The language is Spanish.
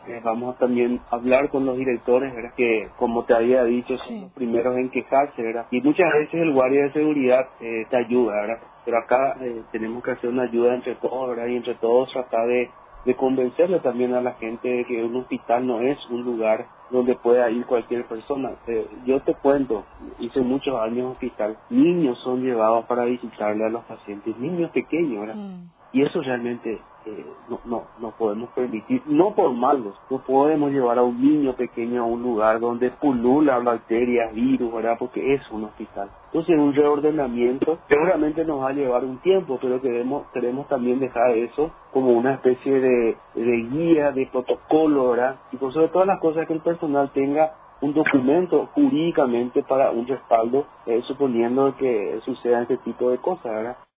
vamos a también hablar con los directores, ¿verdad? Que como te había dicho son Sí. los primeros en quejarse, ¿verdad? Y muchas veces el guardia de seguridad te ayuda, ¿verdad? Pero acá tenemos que hacer una ayuda entre todos, ¿verdad? Y entre todos tratar de convencerle también a la gente de que un hospital no es un lugar donde pueda ir cualquier persona. Yo te cuento, hice muchos años en hospital, niños son llevados para visitarle a los pacientes, niños pequeños, ¿verdad? Mm. Y eso realmente no podemos permitir, no por malos, no podemos llevar a un niño pequeño a un lugar donde pululan bacterias, virus, ¿verdad? Porque es un hospital. Entonces un reordenamiento seguramente nos va a llevar un tiempo, pero queremos también dejar eso como una especie de guía, de protocolo, ¿verdad? Y por sobre todas las cosas que el personal tenga un documento jurídicamente para un respaldo, suponiendo que suceda este tipo de cosas, ¿verdad?